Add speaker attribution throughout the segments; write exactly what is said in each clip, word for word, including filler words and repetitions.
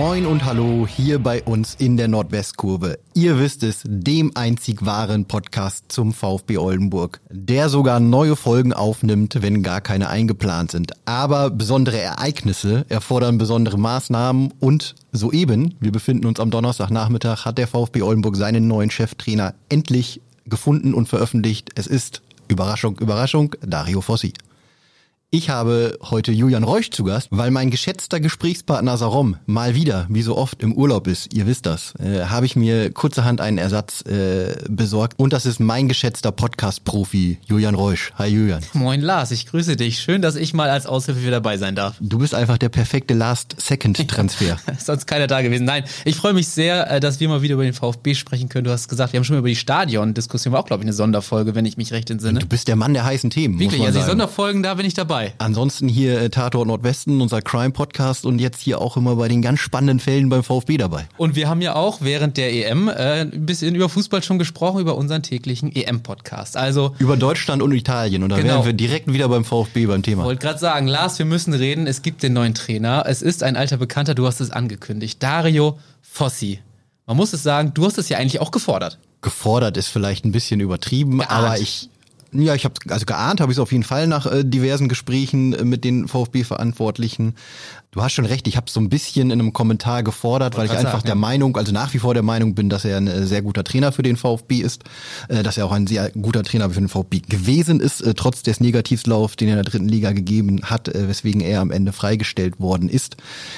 Speaker 1: Moin und hallo hier bei uns in der Nordwestkurve. Ihr wisst es, dem einzig wahren Podcast zum VfB Oldenburg, der sogar neue Folgen aufnimmt, wenn gar keine eingeplant sind. Aber besondere Ereignisse erfordern besondere Maßnahmen und soeben, wir befinden uns am Donnerstagnachmittag, hat der VfB Oldenburg seinen neuen Cheftrainer endlich gefunden und veröffentlicht. Es ist, Überraschung, Überraschung, Dario Fossi. Ich habe heute Julian Reusch zu Gast, weil mein geschätzter Gesprächspartner Sarom mal wieder, wie so oft, im Urlaub ist. Ihr wisst das. Äh, habe ich mir kurzerhand einen Ersatz äh, besorgt. Und das ist mein geschätzter Podcast-Profi, Julian Reusch. Hi Julian.
Speaker 2: Moin Lars, ich grüße dich. Schön, dass ich mal als Aushilfe wieder dabei sein darf.
Speaker 1: Du bist einfach der perfekte Last-Second-Transfer.
Speaker 2: Sonst keiner da gewesen. Nein, ich freue mich sehr, dass wir mal wieder über den VfB sprechen können. Du hast gesagt, wir haben schon mal über die Stadion-Diskussion, war auch, glaube ich, eine Sonderfolge, wenn ich mich recht entsinne.
Speaker 1: Du bist der Mann der heißen Themen.
Speaker 2: Wirklich,
Speaker 1: muss man
Speaker 2: also
Speaker 1: sagen.
Speaker 2: die Sonderfolgen, da bin ich dabei.
Speaker 1: Ansonsten hier äh, Tatort Nordwesten, unser Crime-Podcast und jetzt hier auch immer bei den ganz spannenden Fällen beim VfB dabei.
Speaker 2: Und wir haben ja auch während der E M äh, ein bisschen über Fußball schon gesprochen, über unseren täglichen E M-Podcast. Also
Speaker 1: über Deutschland und Italien und da
Speaker 2: genau.
Speaker 1: wären wir direkt wieder beim VfB beim Thema.
Speaker 2: Ich wollte gerade sagen, Lars, wir müssen reden, es gibt den neuen Trainer. Es ist ein alter Bekannter, du hast es angekündigt, Dario Fossi. Man muss es sagen, du hast es ja eigentlich auch gefordert.
Speaker 1: Gefordert ist vielleicht ein bisschen übertrieben,
Speaker 2: Geahnt.
Speaker 1: aber ich... Ja, ich habe also geahnt, habe ich es auf jeden Fall nach äh, diversen Gesprächen äh, mit den VfB-Verantwortlichen. Du hast schon recht, ich habe es so ein bisschen in einem Kommentar gefordert, weil ich einfach
Speaker 2: sagen,
Speaker 1: der
Speaker 2: ja.
Speaker 1: Meinung, also nach wie vor der Meinung bin, dass er ein äh, sehr guter Trainer für den VfB ist, äh, dass er auch ein sehr guter Trainer für den VfB gewesen ist, äh, trotz des Negativlaufs, den er in der dritten Liga gegeben hat, äh, weswegen er am Ende freigestellt worden ist.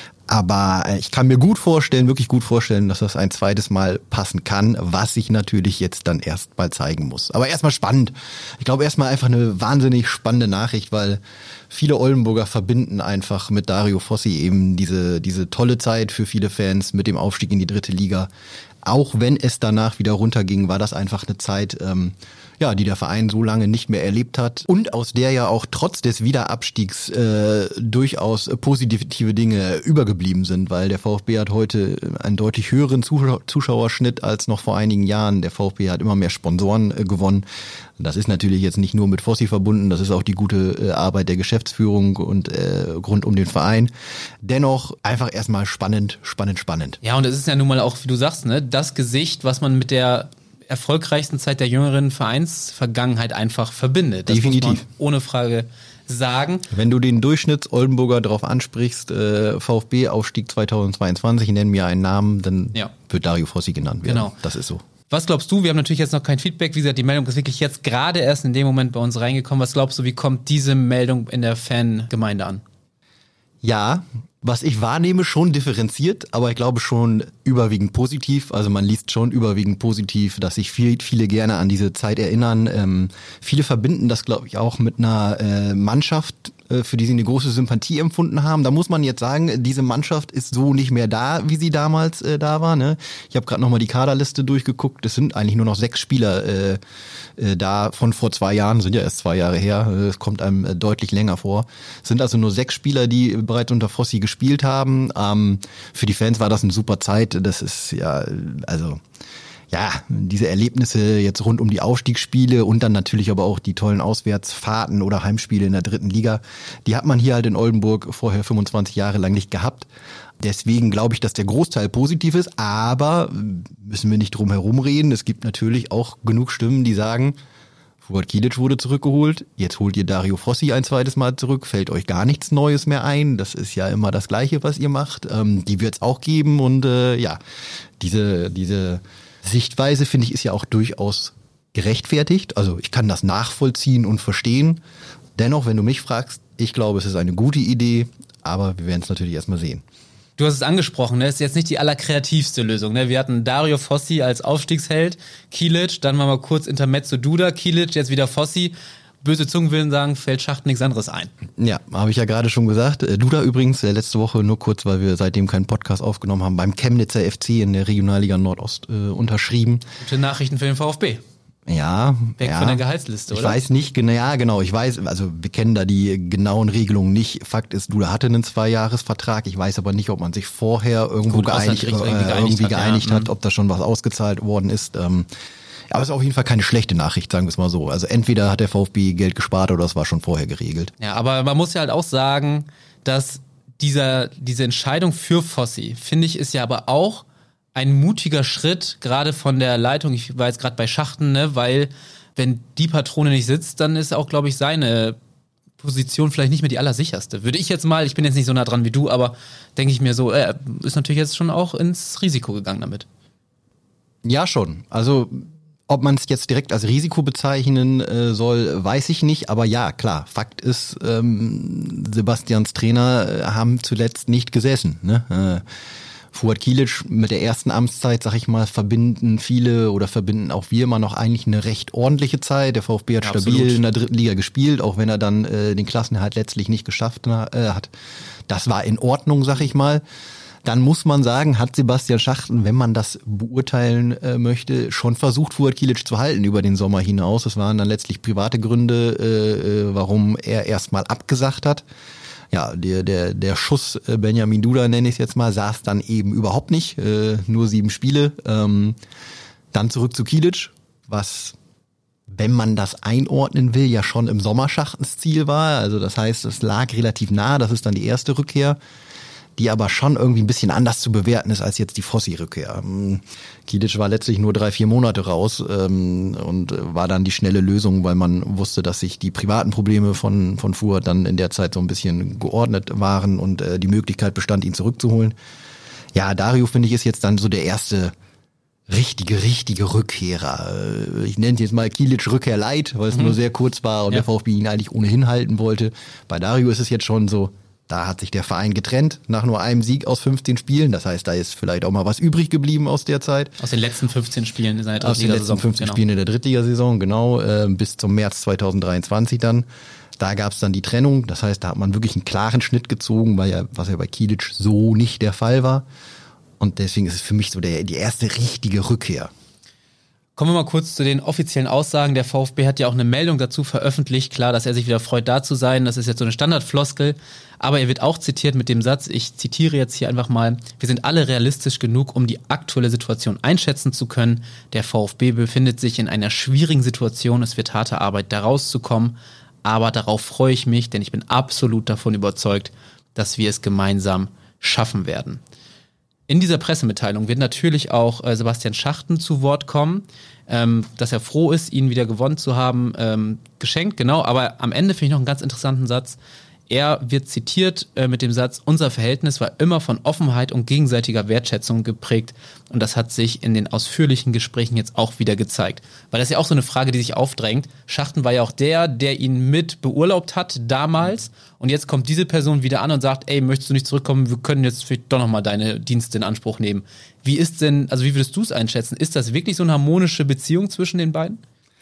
Speaker 1: Aber ich kann mir gut vorstellen, wirklich gut vorstellen, dass das ein zweites Mal passen kann, was sich natürlich jetzt dann erst mal zeigen muss. Aber erstmal spannend. Ich glaube erstmal einfach eine wahnsinnig spannende Nachricht, weil viele Oldenburger verbinden einfach mit Dario Fossi eben diese, diese tolle Zeit für viele Fans mit dem Aufstieg in die dritte Liga. Auch wenn es danach wieder runterging, war das einfach eine Zeit, ähm, ja, die der Verein so lange nicht mehr erlebt hat und aus der ja auch trotz des Wiederabstiegs äh, durchaus positive Dinge übergeblieben sind, weil der VfB hat heute einen deutlich höheren Zuschau- Zuschauerschnitt als noch vor einigen Jahren. Der VfB hat immer mehr Sponsoren äh, gewonnen. Das ist natürlich jetzt nicht nur mit Fossi verbunden, das ist auch die gute äh, Arbeit der Geschäftsführung und äh, rund um den Verein. Dennoch einfach erstmal spannend, spannend, spannend.
Speaker 2: Ja, und es ist ja nun mal auch, wie du sagst, ne, das Gesicht, was man mit der erfolgreichsten Zeit der jüngeren Vereinsvergangenheit einfach verbindet. Das
Speaker 1: Definitiv.
Speaker 2: muss man ohne Frage sagen.
Speaker 1: Wenn du den Durchschnitts-Oldenburger darauf ansprichst, äh, VfB-Aufstieg zweitausendzweiundzwanzig, nenn mir einen Namen, dann
Speaker 2: ja.
Speaker 1: wird Dario Fossi genannt werden.
Speaker 2: Genau.
Speaker 1: Das ist so.
Speaker 2: Was glaubst du? Wir haben natürlich jetzt noch kein Feedback. Wie gesagt, die Meldung ist wirklich jetzt gerade erst in dem Moment bei uns reingekommen. Was glaubst du, wie kommt diese Meldung in der Fangemeinde an?
Speaker 1: Ja, was ich wahrnehme, schon differenziert, aber ich glaube schon überwiegend positiv. Also man liest schon überwiegend positiv, dass sich viel, viele gerne an diese Zeit erinnern. Ähm, viele verbinden das, glaube ich, auch mit einer äh, Mannschaft, äh, für die sie eine große Sympathie empfunden haben. Da muss man jetzt sagen, diese Mannschaft ist so nicht mehr da, wie sie damals äh, da war. Ne? Ich habe gerade nochmal die Kaderliste durchgeguckt. Es sind eigentlich nur noch sechs Spieler äh, äh, da von vor zwei Jahren, sind ja erst zwei Jahre her. Es kommt einem äh, deutlich länger vor. Es sind also nur sechs Spieler, die bereits unter Fossi gespielt gespielt haben. Ähm, für die Fans war das eine super Zeit. Das ist ja, also ja, diese Erlebnisse jetzt rund um die Aufstiegsspiele und dann natürlich aber auch die tollen Auswärtsfahrten oder Heimspiele in der dritten Liga, die hat man hier halt in Oldenburg vorher fünfundzwanzig Jahre lang nicht gehabt. Deswegen glaube ich, dass der Großteil positiv ist, aber müssen wir nicht drum herum reden. Es gibt natürlich auch genug Stimmen, die sagen, Fuad Kilic wurde zurückgeholt, jetzt holt ihr Dario Fossi ein zweites Mal zurück, fällt euch gar nichts Neues mehr ein, das ist ja immer das Gleiche, was ihr macht, ähm, die wird es auch geben und äh, ja, diese, diese Sichtweise, finde ich, ist ja auch durchaus gerechtfertigt, also ich kann das nachvollziehen und verstehen, dennoch, wenn du mich fragst, ich glaube, es ist eine gute Idee, aber wir werden es natürlich erstmal sehen.
Speaker 2: Du hast es angesprochen, ne? Ist jetzt nicht die allerkreativste Lösung. Ne? Wir hatten Dario Fossi als Aufstiegsheld, Kilic, dann war mal kurz Intermezzo Duda, Kilic, jetzt wieder Fossi. Böse Zungen würden sagen, fällt Schacht nichts anderes ein.
Speaker 1: Ja, habe ich ja gerade schon gesagt. Duda übrigens, letzte Woche nur kurz, weil wir seitdem keinen Podcast aufgenommen haben, beim Chemnitzer F C in der Regionalliga Nordost äh, unterschrieben.
Speaker 2: Gute Nachrichten für den VfB.
Speaker 1: Ja,
Speaker 2: Weg
Speaker 1: ja.
Speaker 2: von der Gehaltsliste, oder?
Speaker 1: Ich weiß nicht genau, ja genau, ich weiß, also wir kennen da die genauen Regelungen nicht. Fakt ist, Duda hatte einen Zweijahresvertrag, ich weiß aber nicht, ob man sich vorher irgendwo
Speaker 2: Gut,
Speaker 1: geeinigt, äh,
Speaker 2: irgendwie geeinigt
Speaker 1: irgendwie
Speaker 2: hat,
Speaker 1: geeinigt
Speaker 2: ja.
Speaker 1: hat, ob da schon was ausgezahlt worden ist. Ähm, aber es ist auf jeden Fall keine schlechte Nachricht, sagen wir es mal so. Also entweder hat der VfB Geld gespart oder es war schon vorher geregelt.
Speaker 2: Ja, aber man muss ja halt auch sagen, dass dieser, diese Entscheidung für Fossi, finde ich, ist ja aber auch ein mutiger Schritt, gerade von der Leitung. Ich war jetzt gerade bei Schachten, ne, weil wenn die Patrone nicht sitzt, dann ist auch, glaube ich, seine Position vielleicht nicht mehr die allersicherste. Würde ich jetzt mal, ich bin jetzt nicht so nah dran wie du, aber denke ich mir so, er ist natürlich jetzt schon auch ins Risiko gegangen damit.
Speaker 1: Ja, schon. Also ob man es jetzt direkt als Risiko bezeichnen äh, soll, weiß ich nicht. Aber ja, klar, Fakt ist, ähm, Sebastians Trainer äh, haben zuletzt nicht gesessen. Ne? Äh, Fuad Kilic mit der ersten Amtszeit, sag ich mal, verbinden viele oder verbinden auch wir immer noch eigentlich eine recht ordentliche Zeit. Der VfB hat ja, stabil absolut in der dritten Liga gespielt, auch wenn er dann äh, den Klassenerhalt letztlich nicht geschafft äh, hat. Das war in Ordnung, sag ich mal. Dann muss man sagen, hat Sebastian Schachten, wenn man das beurteilen äh, möchte, schon versucht, Fuad Kilic zu halten über den Sommer hinaus. Es waren dann letztlich private Gründe, äh, warum er erstmal abgesagt hat. Ja, der, der, der Schuss äh, Benjamin Duda, nenne ich es jetzt mal, saß dann eben überhaupt nicht. Äh, nur sieben Spiele. Ähm, dann zurück zu Kilic, was, wenn man das einordnen will, ja schon im Sommer Schachtens Ziel war. Also das heißt, es lag relativ nah. Das ist dann die erste Rückkehr, die aber schon irgendwie ein bisschen anders zu bewerten ist als jetzt die Fossi-Rückkehr. Kilic war letztlich nur drei, vier Monate raus ähm, und war dann die schnelle Lösung, weil man wusste, dass sich die privaten Probleme von von Fuad dann in der Zeit so ein bisschen geordnet waren und äh, die Möglichkeit bestand, ihn zurückzuholen. Ja, Dario, finde ich, ist jetzt dann so der erste richtige, richtige Rückkehrer. Ich nenne es jetzt mal Kilic Rückkehr light, weil es mhm. nur sehr kurz war und ja. der VfB ihn eigentlich ohnehin halten wollte. Bei Dario ist es jetzt schon so, da hat sich der Verein getrennt nach nur einem Sieg aus fünfzehn Spielen. Das heißt, da ist vielleicht auch mal was übrig geblieben aus der Zeit.
Speaker 2: Aus den letzten fünfzehn Spielen in seiner
Speaker 1: Drittligasaison. Aus den letzten fünfzehn genau. Spielen in der Drittligasaison, genau, äh, bis zum März zweitausenddreiundzwanzig dann. Da gab es dann die Trennung. Das heißt, da hat man wirklich einen klaren Schnitt gezogen, weil ja, was ja bei Kilic so nicht der Fall war. Und deswegen ist es für mich so der, die erste richtige Rückkehr.
Speaker 2: Kommen wir mal kurz zu den offiziellen Aussagen. Der VfB hat ja auch eine Meldung dazu veröffentlicht. Klar, dass er sich wieder freut, da zu sein. Das ist jetzt so eine Standardfloskel. Aber er wird auch zitiert mit dem Satz, ich zitiere jetzt hier einfach mal, wir sind alle realistisch genug, um die aktuelle Situation einschätzen zu können. Der VfB befindet sich in einer schwierigen Situation. Es wird harte Arbeit, da rauszukommen. Aber darauf freue ich mich, denn ich bin absolut davon überzeugt, dass wir es gemeinsam schaffen werden. In dieser Pressemitteilung wird natürlich auch äh, Sebastian Schachten zu Wort kommen, ähm, dass er froh ist, ihn wieder gewonnen zu haben, ähm, geschenkt, genau. Aber am Ende finde ich noch einen ganz interessanten Satz. Er wird zitiert äh, mit dem Satz, unser Verhältnis war immer von Offenheit und gegenseitiger Wertschätzung geprägt und das hat sich in den ausführlichen Gesprächen jetzt auch wieder gezeigt. Weil das ist ja auch so eine Frage, die sich aufdrängt. Schachten war ja auch der, der ihn mit beurlaubt hat damals und jetzt kommt diese Person wieder an und sagt, ey, möchtest du nicht zurückkommen, wir können jetzt vielleicht doch nochmal deine Dienste in Anspruch nehmen. Wie ist denn, also wie würdest du es einschätzen? Ist das wirklich so eine harmonische Beziehung zwischen den beiden?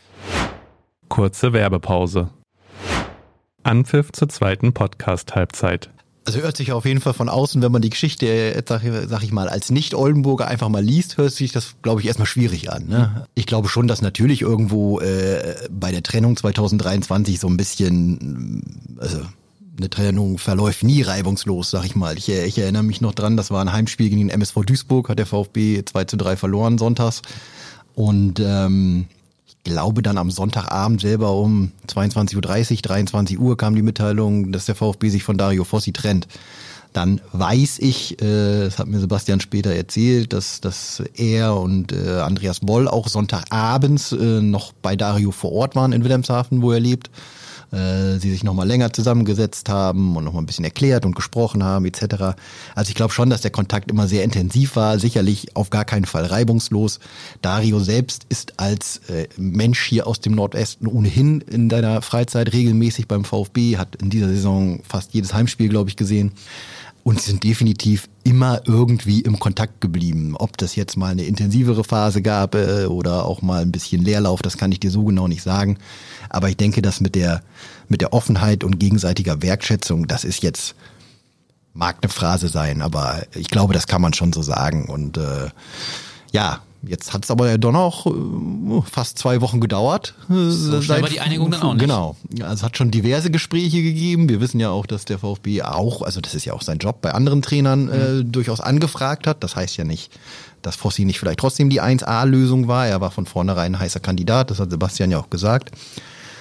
Speaker 3: Kurze Werbepause. Anpfiff zur zweiten Podcast-Halbzeit.
Speaker 1: Also hört sich auf jeden Fall von außen, wenn man die Geschichte, sag, sag ich mal, als Nicht-Oldenburger einfach mal liest, hört sich das, glaube ich, erstmal schwierig an. Ne? Ich glaube schon, dass natürlich irgendwo äh, bei der Trennung zweitausenddreiundzwanzig so ein bisschen, also eine Trennung verläuft nie reibungslos, sag ich mal. Ich, ich erinnere mich noch dran, das war ein Heimspiel gegen den M S V Duisburg, hat der VfB zwei zu drei verloren sonntags und ähm, ich glaube dann am Sonntagabend selber um zweiundzwanzig Uhr dreißig, dreiundzwanzig Uhr kam die Mitteilung, dass der VfB sich von Dario Fossi trennt. Dann weiß ich, äh, das hat mir Sebastian später erzählt, dass, dass er und äh, Andreas Boll auch Sonntagabends äh, noch bei Dario vor Ort waren in Wilhelmshaven, wo er lebt. Äh, sie sich nochmal länger zusammengesetzt haben und nochmal ein bisschen erklärt und gesprochen haben et cetera. Also ich glaube schon, dass der Kontakt immer sehr intensiv war, sicherlich auf gar keinen Fall reibungslos. Dario selbst ist als äh, Mensch hier aus dem Nordwesten ohnehin in deiner Freizeit regelmäßig beim VfB, hat in dieser Saison fast jedes Heimspiel, glaube ich, gesehen. Und sie sind definitiv immer irgendwie im Kontakt geblieben. Ob das jetzt mal eine intensivere Phase gab äh, oder auch mal ein bisschen Leerlauf, das kann ich dir so genau nicht sagen. Aber ich denke, dass mit der mit der Offenheit und gegenseitiger Wertschätzung, das ist jetzt, mag eine Phrase sein, aber ich glaube, das kann man schon so sagen. Und äh, ja, jetzt hat es aber ja doch noch äh, fast zwei Wochen gedauert.
Speaker 2: So schnell war die Einigung dann auch nicht.
Speaker 1: Genau. Also es hat schon diverse Gespräche gegeben. Wir wissen ja auch, dass der VfB auch, also das ist ja auch sein Job, bei anderen Trainern äh, mhm. durchaus angefragt hat. Das heißt ja nicht, dass Fossi nicht vielleicht trotzdem die eins A-Lösung war. Er war von vornherein ein heißer Kandidat, das hat Sebastian ja auch gesagt.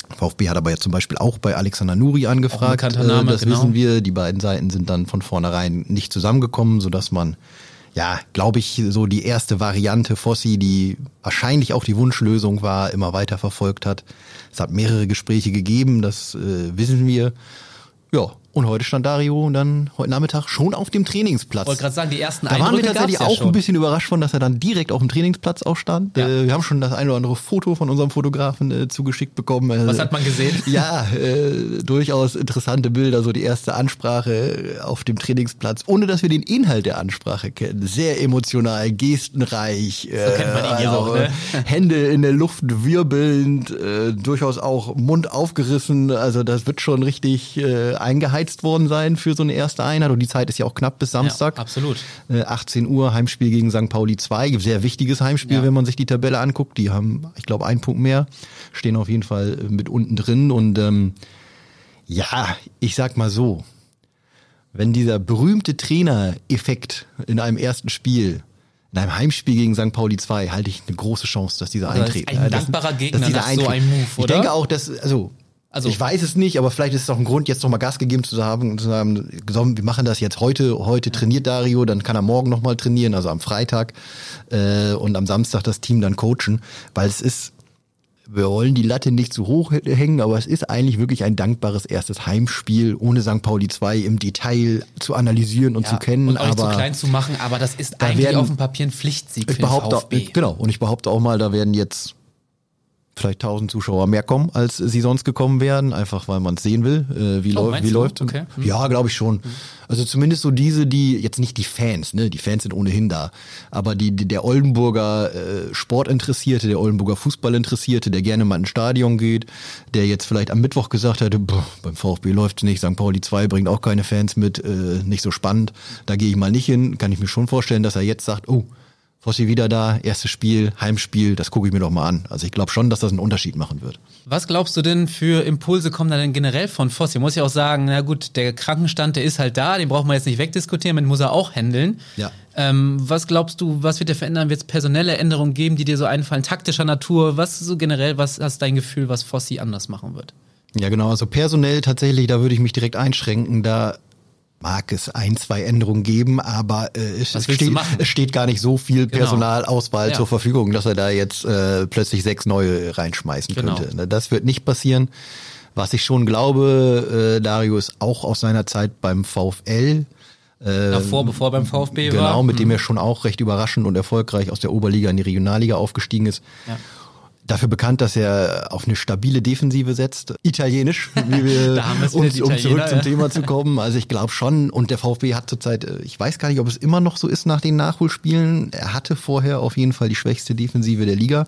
Speaker 1: VfB hat aber jetzt zum Beispiel auch bei Alexander Nuri angefragt.
Speaker 2: Auch ein bekannter Name,
Speaker 1: das
Speaker 2: genau.
Speaker 1: wissen wir. Die beiden Seiten sind dann von vornherein nicht zusammengekommen, sodass man, ja, glaube ich, so die erste Variante Fossi, die wahrscheinlich auch die Wunschlösung war, immer weiter verfolgt hat. Es hat mehrere Gespräche gegeben, das äh, wissen wir. Ja, und heute stand Dario dann heute Nachmittag schon auf dem Trainingsplatz.
Speaker 2: Ich wollte gerade sagen, die ersten
Speaker 1: Da waren wir
Speaker 2: Eindrücke
Speaker 1: tatsächlich
Speaker 2: gab's ja
Speaker 1: auch
Speaker 2: schon.
Speaker 1: ein bisschen überrascht von, dass er dann direkt auf dem Trainingsplatz auch stand.
Speaker 2: Ja.
Speaker 1: Äh, wir haben schon das ein oder andere Foto von unserem Fotografen äh, zugeschickt bekommen. Äh,
Speaker 2: Was hat man gesehen?
Speaker 1: Ja, äh, durchaus interessante Bilder, so die erste Ansprache auf dem Trainingsplatz, ohne dass wir den Inhalt der Ansprache kennen. Sehr emotional, gestenreich.
Speaker 2: So kennt man ihn ja auch, ne?
Speaker 1: Hände in der Luft wirbelnd, äh, durchaus auch Mund aufgerissen. Also das wird schon richtig äh, eingeheizt worden sein für so eine erste Einheit. Und die Zeit ist ja auch knapp bis Samstag.
Speaker 2: Ja, absolut.
Speaker 1: Äh, achtzehn Uhr, Heimspiel gegen Sankt Pauli zwei. Sehr wichtiges Heimspiel,
Speaker 2: Ja.
Speaker 1: wenn man sich die Tabelle anguckt. Die haben, ich glaube, einen Punkt mehr. Stehen auf jeden Fall mit unten drin. Und ähm, ja, ich sag mal so, wenn dieser berühmte Trainer-Effekt in einem ersten Spiel, in einem Heimspiel gegen Sankt Pauli zwei, halte ich eine große Chance, dass dieser
Speaker 2: Also das
Speaker 1: eintreten.
Speaker 2: ist ein
Speaker 1: Das-
Speaker 2: dankbarer
Speaker 1: dass
Speaker 2: Gegner
Speaker 1: dieser
Speaker 2: nach so
Speaker 1: eintritt.
Speaker 2: einem Move,
Speaker 1: Ich
Speaker 2: oder?
Speaker 1: denke auch, dass, also,
Speaker 2: Also-
Speaker 1: ich weiß es nicht, aber vielleicht ist es auch ein Grund, jetzt nochmal Gas gegeben zu haben und zu sagen, so, wir machen das jetzt heute, heute trainiert Dario, dann kann er morgen nochmal trainieren, also am Freitag äh, und am Samstag das Team dann coachen, weil es ist, wir wollen die Latte nicht zu hoch hängen, aber es ist eigentlich wirklich ein dankbares erstes Heimspiel, ohne Sankt Pauli zwei im Detail zu analysieren und
Speaker 2: Ja,
Speaker 1: zu kennen.
Speaker 2: und auch nicht
Speaker 1: aber
Speaker 2: zu klein zu machen, aber das ist
Speaker 1: da
Speaker 2: eigentlich
Speaker 1: werden-
Speaker 2: auf dem Papier ein Pflichtsieg
Speaker 1: ich
Speaker 2: für den
Speaker 1: behaupte,
Speaker 2: VfB.
Speaker 1: genau, und ich behaupte auch mal, da werden jetzt vielleicht tausend Zuschauer mehr kommen, als sie sonst gekommen wären, einfach weil man es sehen will, äh, wie,
Speaker 2: Oh,
Speaker 1: läuft,
Speaker 2: meinst
Speaker 1: wie
Speaker 2: du?
Speaker 1: läuft.
Speaker 2: Okay. Hm.
Speaker 1: Ja, glaube ich schon. Also zumindest so diese, die, jetzt nicht die Fans, ne, die Fans sind ohnehin da, aber die, die der Oldenburger äh, Sportinteressierte, der Oldenburger Fußballinteressierte, der gerne mal ins Stadion geht, der jetzt vielleicht am Mittwoch gesagt hätte, boah, beim VfB läuft's nicht, Sankt Pauli zwei bringt auch keine Fans mit, äh, nicht so spannend, da gehe ich mal nicht hin, kann ich mir schon vorstellen, dass er jetzt sagt, oh, Fossi wieder da, erstes Spiel, Heimspiel, das gucke ich mir doch mal an. Also ich glaube schon, dass das einen Unterschied machen wird.
Speaker 2: Was glaubst du denn für Impulse kommen da denn generell von Fossi? Muss ich auch sagen, na gut, der Krankenstand, der ist halt da, den braucht man jetzt nicht wegdiskutieren, den muss er auch handeln.
Speaker 1: Ja.
Speaker 2: Ähm, was glaubst du, was wird der verändern? Wird es personelle Änderungen geben, die dir so einfallen, taktischer Natur? Was so generell, was hast dein Gefühl, was Fossi anders machen wird?
Speaker 1: Ja, genau. Also personell tatsächlich, da würde ich mich direkt einschränken. Da mag es ein, zwei Änderungen geben, aber äh, es,
Speaker 2: Was
Speaker 1: es,
Speaker 2: willst du
Speaker 1: steht,
Speaker 2: machen?
Speaker 1: es steht gar nicht so viel
Speaker 2: Genau.
Speaker 1: Personalauswahl
Speaker 2: Ja.
Speaker 1: zur Verfügung, dass er da jetzt äh, plötzlich sechs neue reinschmeißen
Speaker 2: Genau.
Speaker 1: könnte. Das wird nicht passieren. Was ich schon glaube, äh, Dario ist auch aus seiner Zeit beim VfL. Äh,
Speaker 2: Davor, bevor er beim VfB war?
Speaker 1: Genau, mit dem
Speaker 2: Mhm.
Speaker 1: er schon auch recht überraschend und erfolgreich aus der Oberliga in die Regionalliga aufgestiegen ist.
Speaker 2: Ja.
Speaker 1: Dafür bekannt, dass er auf eine stabile Defensive setzt. Italienisch, wie wir,
Speaker 2: Da haben wir es
Speaker 1: um,
Speaker 2: wieder, die
Speaker 1: um
Speaker 2: Italiener,
Speaker 1: zurück zum
Speaker 2: ja.
Speaker 1: Thema zu kommen. Also ich glaube schon. Und der VfB hat zurzeit, äh, ich weiß gar nicht, ob es immer noch so ist nach den Nachholspielen. Er hatte vorher auf jeden Fall die schwächste Defensive der Liga.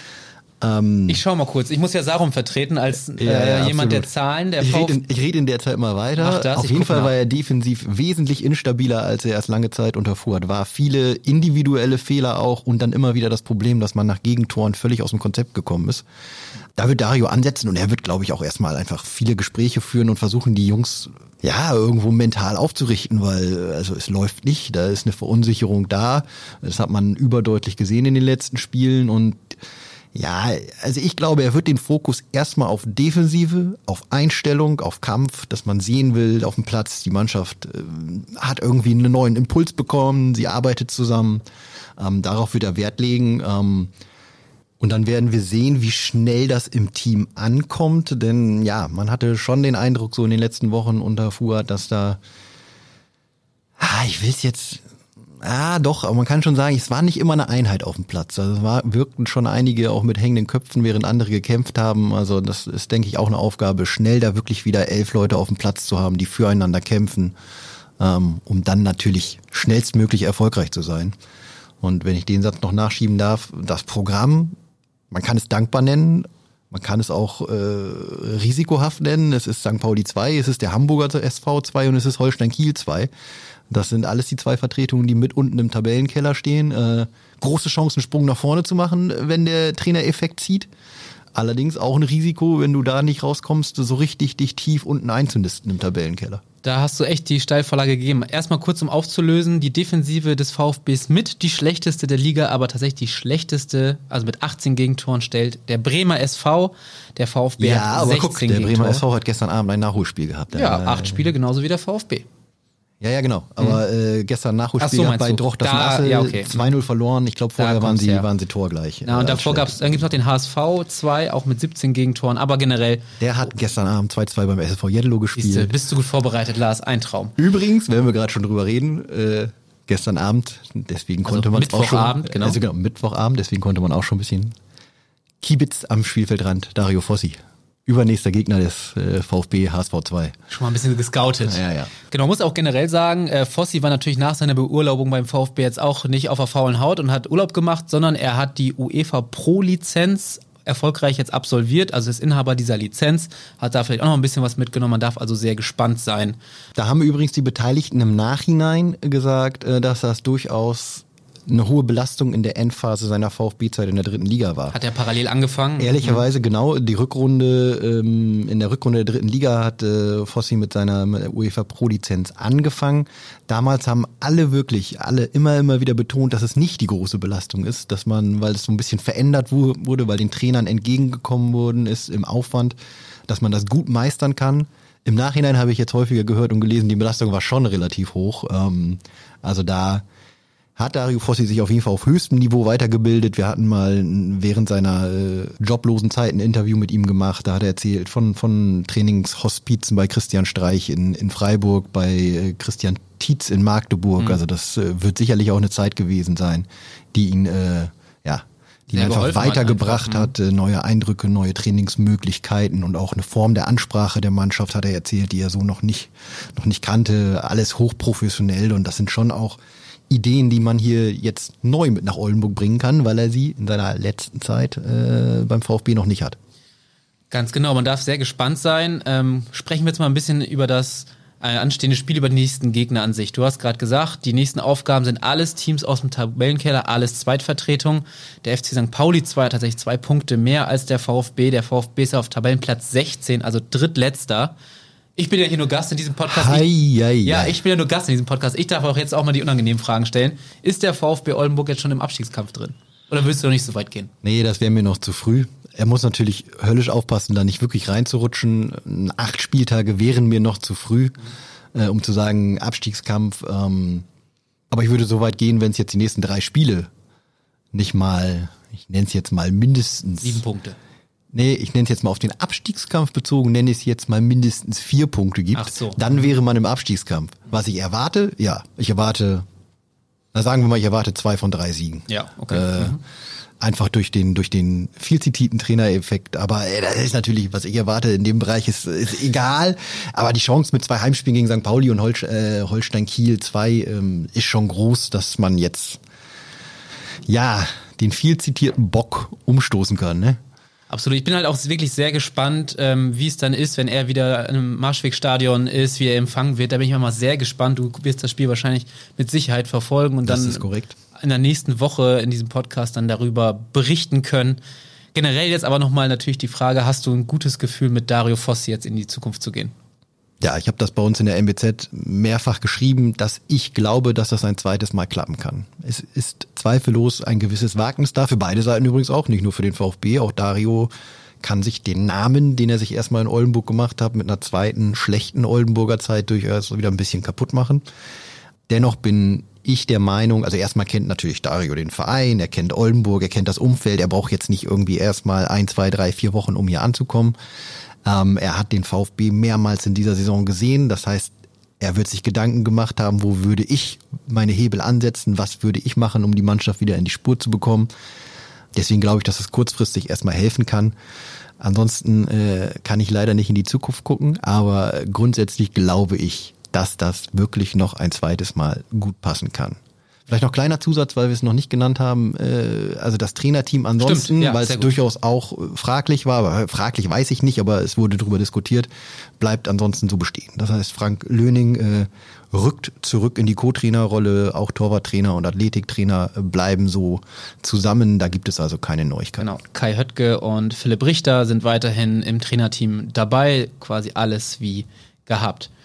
Speaker 1: Ähm,
Speaker 2: Ich schau mal kurz. Ich muss ja Sarum vertreten als äh,
Speaker 1: Ja, ja,
Speaker 2: jemand der
Speaker 1: absolut.
Speaker 2: Zahlen. Der
Speaker 1: ich
Speaker 2: VfB
Speaker 1: rede in, ich red in der Zeit mal weiter.
Speaker 2: Mach das,
Speaker 1: Auf
Speaker 2: ich
Speaker 1: jeden
Speaker 2: guck
Speaker 1: Fall
Speaker 2: nach.
Speaker 1: war er defensiv wesentlich instabiler, als er erst lange Zeit unter Fuhrt war. Viele individuelle Fehler auch und dann immer wieder das Problem, dass man nach Gegentoren völlig aus dem Konzept gekommen ist. Da wird Dario ansetzen und er wird, glaube ich, auch erstmal einfach viele Gespräche führen und versuchen, die Jungs ja irgendwo mental aufzurichten, weil also es läuft nicht, da ist eine Verunsicherung da. Das hat man überdeutlich gesehen in den letzten Spielen und ja, also ich glaube, er wird den Fokus erstmal auf Defensive, auf Einstellung, auf Kampf, dass man sehen will auf dem Platz, die Mannschaft äh, hat irgendwie einen neuen Impuls bekommen, sie arbeitet zusammen, ähm, darauf wird er Wert legen. Ähm, und dann werden wir sehen, wie schnell das im Team ankommt, denn ja, man hatte schon den Eindruck so in den letzten Wochen unter Fuhrt, dass da, ah, ich will es jetzt... Ah, doch, aber man kann schon sagen, es war nicht immer eine Einheit auf dem Platz. Also es war, wirkten schon einige auch mit hängenden Köpfen, während andere gekämpft haben. Also das ist, denke ich, auch eine Aufgabe, schnell da wirklich wieder elf Leute auf dem Platz zu haben, die füreinander kämpfen, ähm, um dann natürlich schnellstmöglich erfolgreich zu sein. Und wenn ich den Satz noch nachschieben darf, das Programm, man kann es dankbar nennen, man kann es auch äh, risikohaft nennen. Es ist Sankt Pauli zwei, es ist der Hamburger S V zwei und es ist Holstein Kiel zwei. Das sind alles die zwei Vertretungen, die mit unten im Tabellenkeller stehen. Äh, große Chance, einen Sprung nach vorne zu machen, wenn der Trainereffekt zieht. Allerdings auch ein Risiko, wenn du da nicht rauskommst, so richtig dich tief unten einzunisten im Tabellenkeller.
Speaker 2: Da hast du echt die Steilvorlage gegeben. Erstmal kurz, um aufzulösen, die Defensive des VfBs mit die schlechteste der Liga, aber tatsächlich die schlechteste, also mit achtzehn Gegentoren stellt der Bremer S V. Der VfB
Speaker 1: Ja,
Speaker 2: hat
Speaker 1: aber
Speaker 2: sechzehn
Speaker 1: guck, der
Speaker 2: Gegentore.
Speaker 1: Bremer S V hat gestern Abend ein Nachholspiel gehabt.
Speaker 2: Ja,
Speaker 1: Äh,
Speaker 2: acht Spiele, genauso wie der VfB.
Speaker 1: Ja, ja, genau. Aber
Speaker 2: Mhm.
Speaker 1: äh, gestern Nachholspiel
Speaker 2: Ach so,
Speaker 1: gehabt
Speaker 2: meinst
Speaker 1: bei
Speaker 2: du?
Speaker 1: Drochtersen
Speaker 2: Da-
Speaker 1: Assel,
Speaker 2: ja, okay.
Speaker 1: zwei null verloren. Ich glaube, vorher
Speaker 2: Da
Speaker 1: waren
Speaker 2: kommt's
Speaker 1: sie,
Speaker 2: her.
Speaker 1: waren sie torgleich.
Speaker 2: Ja, und
Speaker 1: äh,
Speaker 2: davor gab's, dann gibt es noch den H S V zwei, auch mit siebzehn Gegentoren, aber generell,
Speaker 1: Der hat gestern Abend zwei zwei beim S V Jeddelo
Speaker 2: siehste,
Speaker 1: gespielt.
Speaker 2: bist du gut vorbereitet, Lars, ein Traum.
Speaker 1: Übrigens, wenn wir gerade schon drüber reden, äh, gestern Abend, deswegen
Speaker 2: Also
Speaker 1: konnte man auch schon,
Speaker 2: Mittwochabend, genau.
Speaker 1: also genau, Mittwochabend, deswegen konnte man auch schon ein bisschen Kiebitz am Spielfeldrand, Dario Fossi. Übernächster Gegner des äh, VfB H S V zwei.
Speaker 2: Schon mal ein bisschen gescoutet.
Speaker 1: Ja, ja.
Speaker 2: Genau, muss auch generell sagen, äh, Fossi war natürlich nach seiner Beurlaubung beim VfB jetzt auch nicht auf der faulen Haut und hat Urlaub gemacht, sondern er hat die UEFA Pro-Lizenz erfolgreich jetzt absolviert, also ist Inhaber dieser Lizenz, hat da vielleicht auch noch ein bisschen was mitgenommen, man darf also sehr gespannt sein.
Speaker 1: Da haben übrigens die Beteiligten im Nachhinein gesagt, äh, dass das durchaus eine hohe Belastung in der Endphase seiner VfB-Zeit in der dritten Liga war.
Speaker 2: Hat er parallel angefangen?
Speaker 1: Ehrlicherweise genau, die Rückrunde, ähm, in der Rückrunde der dritten Liga hat äh, Fossi mit seiner mit der UEFA Pro-Lizenz angefangen. Damals haben alle wirklich, alle immer, immer wieder betont, dass es nicht die große Belastung ist, dass man, weil es so ein bisschen verändert wu- wurde, weil den Trainern entgegengekommen worden ist im Aufwand, dass man das gut meistern kann. Im Nachhinein habe ich jetzt häufiger gehört und gelesen, die Belastung war schon relativ hoch. Ähm, also da hat Dario Fossi sich auf jeden Fall auf höchstem Niveau weitergebildet. Wir hatten mal während seiner äh, joblosen Zeit ein Interview mit ihm gemacht. Da hat er erzählt von, von Trainingshospizen bei Christian Streich in, in Freiburg, bei äh, Christian Tietz in Magdeburg.
Speaker 2: Mhm.
Speaker 1: Also das äh, wird sicherlich auch eine Zeit gewesen sein, die ihn, äh, ja, die ihn
Speaker 2: Sehr
Speaker 1: einfach
Speaker 2: geholfen hat
Speaker 1: weitergebracht
Speaker 2: einfach,
Speaker 1: hat. Äh, neue Eindrücke, neue Trainingsmöglichkeiten und auch eine Form der Ansprache der Mannschaft, hat er erzählt, die er so noch nicht, noch nicht kannte. Alles hochprofessionell und das sind schon auch Ideen, die man hier jetzt neu mit nach Oldenburg bringen kann, weil er sie in seiner letzten Zeit äh, beim VfB noch nicht hat.
Speaker 2: Ganz genau, man darf sehr gespannt sein. Ähm, sprechen wir jetzt mal ein bisschen über das äh, anstehende Spiel, über die nächsten Gegner an sich. Du hast gerade gesagt, die nächsten Aufgaben sind alles Teams aus dem Tabellenkeller, alles Zweitvertretung. Der F C Sankt Pauli zwei hat tatsächlich zwei Punkte mehr als der VfB. Der VfB ist auf Tabellenplatz sechzehn, also drittletzter. Ich bin ja hier nur Gast in diesem Podcast.
Speaker 1: Hei,
Speaker 2: Ich,
Speaker 1: hei,
Speaker 2: ja,
Speaker 1: hei.
Speaker 2: ich bin ja nur Gast in diesem Podcast. Ich darf auch jetzt auch mal die unangenehmen Fragen stellen. Ist der VfB Oldenburg jetzt schon im Abstiegskampf drin? Oder willst du noch nicht so weit gehen?
Speaker 1: Nee, das wäre mir noch zu früh. Er muss natürlich höllisch aufpassen, da nicht wirklich reinzurutschen. Acht Spieltage wären mir noch zu früh, äh, um zu sagen, Abstiegskampf. Ähm, aber ich würde so weit gehen, wenn es jetzt die nächsten drei Spiele nicht mal, ich nenne es jetzt mal mindestens...
Speaker 2: Sieben Punkte.
Speaker 1: Nee, ich nenne es jetzt mal auf den Abstiegskampf bezogen, nenne ich es jetzt mal mindestens vier Punkte gibt,
Speaker 2: Ach so.
Speaker 1: dann wäre man im Abstiegskampf. Was ich erwarte, ja, ich erwarte, na sagen wir mal, ich erwarte zwei von drei Siegen.
Speaker 2: Ja, okay.
Speaker 1: Äh,
Speaker 2: Mhm.
Speaker 1: Einfach durch den durch den viel zitierten Trainereffekt. Aber ey, das ist natürlich, was ich erwarte in dem Bereich, ist, ist egal. Aber die Chance mit zwei Heimspielen gegen Sankt Pauli und Holst, äh, Holstein Kiel zwei ähm, ist schon groß, dass man jetzt ja den viel zitierten Bock umstoßen kann, ne?
Speaker 2: Absolut. Ich bin halt auch wirklich sehr gespannt, ähm, wie es dann ist, wenn er wieder im Marschwegstadion ist, wie er empfangen wird. Da bin ich mal sehr gespannt. Du wirst das Spiel wahrscheinlich mit Sicherheit verfolgen und
Speaker 1: Das
Speaker 2: dann
Speaker 1: ist korrekt.
Speaker 2: in der nächsten Woche in diesem Podcast dann darüber berichten können. Generell jetzt aber nochmal natürlich die Frage, hast du ein gutes Gefühl, mit Dario Fossi jetzt in die Zukunft zu gehen?
Speaker 1: Ja, ich habe das bei uns in der M B Z mehrfach geschrieben, dass ich glaube, dass das ein zweites Mal klappen kann. Es ist zweifellos ein gewisses Wagnis da, für beide Seiten übrigens auch, nicht nur für den VfB. Auch Dario kann sich den Namen, den er sich erstmal in Oldenburg gemacht hat, mit einer zweiten schlechten Oldenburger Zeit durchaus wieder ein bisschen kaputt machen. Dennoch bin ich der Meinung, also erstmal kennt natürlich Dario den Verein, er kennt Oldenburg, er kennt das Umfeld, er braucht jetzt nicht irgendwie erstmal ein, zwei, drei, vier Wochen, um hier anzukommen. Ähm, er hat den VfB mehrmals in dieser Saison gesehen, das heißt, er wird sich Gedanken gemacht haben, wo würde ich meine Hebel ansetzen, was würde ich machen, um die Mannschaft wieder in die Spur zu bekommen. Deswegen glaube ich, dass es kurzfristig erstmal helfen kann. Ansonsten äh, kann ich leider nicht in die Zukunft gucken, aber grundsätzlich glaube ich, dass das wirklich noch ein zweites Mal gut passen kann. Vielleicht noch kleiner Zusatz, weil wir es noch nicht genannt haben, äh, also das Trainerteam ansonsten,
Speaker 2: Stimmt, ja,
Speaker 1: weil es
Speaker 2: sehr gut.
Speaker 1: durchaus auch fraglich war, aber fraglich weiß ich nicht, aber es wurde darüber diskutiert, bleibt ansonsten so bestehen. Das heißt, Frank Löning äh, rückt zurück in die Co-Trainerrolle, auch Torwarttrainer und Athletiktrainer bleiben so zusammen, da gibt es also keine Neuigkeiten.
Speaker 2: Genau. Kai Höttke und Philipp Richter sind weiterhin im Trainerteam dabei, quasi alles wie gehabt.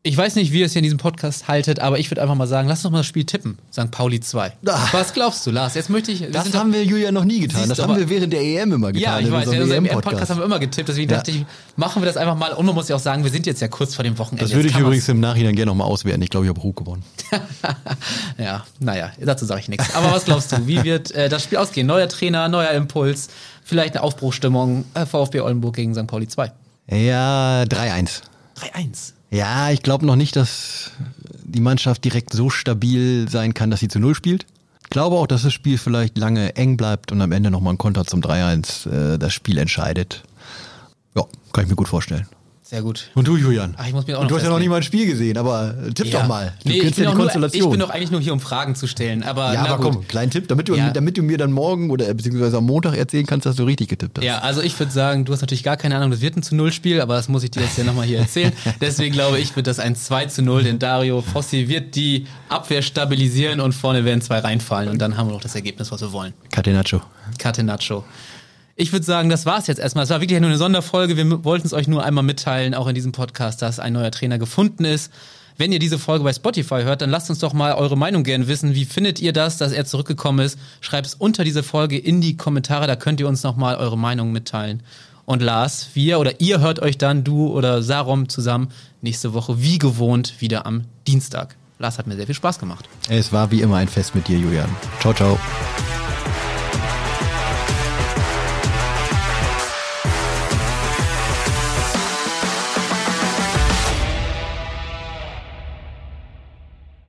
Speaker 2: Ich weiß nicht, wie ihr es hier in diesem Podcast haltet, aber ich würde einfach mal sagen, lass doch mal das Spiel tippen. Sankt Pauli zwei.
Speaker 1: Ach.
Speaker 2: Was glaubst du, Lars? Jetzt möchte ich... wir
Speaker 1: Das
Speaker 2: sind
Speaker 1: haben wir, Julia, noch nie getan.
Speaker 2: Siehst
Speaker 1: Das
Speaker 2: du,
Speaker 1: haben
Speaker 2: aber-
Speaker 1: wir während der E M immer getan.
Speaker 2: Ja, ich
Speaker 1: in
Speaker 2: weiß, in
Speaker 1: unserem
Speaker 2: unserem
Speaker 1: E M-Podcast.
Speaker 2: Podcast haben wir immer getippt, deswegen
Speaker 1: Ja.
Speaker 2: dachte ich, machen wir das einfach mal. Und man muss ja auch sagen, wir sind jetzt ja kurz vor dem Wochenende.
Speaker 1: Das würde
Speaker 2: Jetzt
Speaker 1: ich
Speaker 2: kann
Speaker 1: übrigens im Nachhinein gerne nochmal auswerten. Ich glaube, ich habe hoch gewonnen.
Speaker 2: man's- Ja, naja, dazu sage ich nichts. Aber was glaubst du, wie wird äh, das Spiel ausgehen? Neuer Trainer, neuer Impuls, vielleicht eine Aufbruchstimmung, äh, VfB Oldenburg gegen Sankt Pauli zwei.
Speaker 1: Ja, drei eins.
Speaker 2: drei eins.
Speaker 1: Ja, ich glaube noch nicht, dass die Mannschaft direkt so stabil sein kann, dass sie zu Null spielt. Ich glaube auch, dass das Spiel vielleicht lange eng bleibt und am Ende nochmal ein Konter zum drei eins äh, das Spiel entscheidet. Ja, kann ich mir gut vorstellen.
Speaker 2: Sehr gut.
Speaker 1: Und du, Julian?
Speaker 2: Ach, ich muss mir auch
Speaker 1: Und
Speaker 2: noch
Speaker 1: du hast ja noch
Speaker 2: festlegen.
Speaker 1: nie mal ein Spiel gesehen, aber tipp
Speaker 2: Ja.
Speaker 1: doch mal. Du
Speaker 2: Nee, ich
Speaker 1: kennst
Speaker 2: bin,
Speaker 1: ja
Speaker 2: auch
Speaker 1: die
Speaker 2: nur,
Speaker 1: Konstellation.
Speaker 2: ich bin doch eigentlich nur hier, um Fragen zu stellen. Aber
Speaker 1: ja,
Speaker 2: na
Speaker 1: aber
Speaker 2: gut.
Speaker 1: komm, kleinen Tipp, damit du,
Speaker 2: Ja.
Speaker 1: damit du mir dann morgen oder äh, beziehungsweise am Montag erzählen kannst, dass du richtig getippt hast.
Speaker 2: Ja, also ich würde sagen, du hast natürlich gar keine Ahnung, das wird ein zu Null Spiel, aber das muss ich dir jetzt ja nochmal hier erzählen. Deswegen glaube ich, wird das ein zwei zu null, denn Dario Fossi wird die Abwehr stabilisieren und vorne werden zwei reinfallen und dann haben wir noch das Ergebnis, was wir wollen.
Speaker 1: Catenaccio.
Speaker 2: Catenaccio. Ich würde sagen, das war's jetzt erstmal. Es war wirklich nur eine Sonderfolge. Wir wollten es euch nur einmal mitteilen, auch in diesem Podcast, dass ein neuer Trainer gefunden ist. Wenn ihr diese Folge bei Spotify hört, dann lasst uns doch mal eure Meinung gerne wissen. Wie findet ihr das, dass er zurückgekommen ist? Schreibt es unter diese Folge in die Kommentare, da könnt ihr uns nochmal eure Meinung mitteilen. Und Lars, wir oder ihr hört euch dann, du oder Sarom zusammen, nächste Woche wie gewohnt wieder am Dienstag. Lars, hat mir sehr viel Spaß gemacht.
Speaker 1: Es war wie immer ein Fest mit dir, Julian. Ciao, ciao.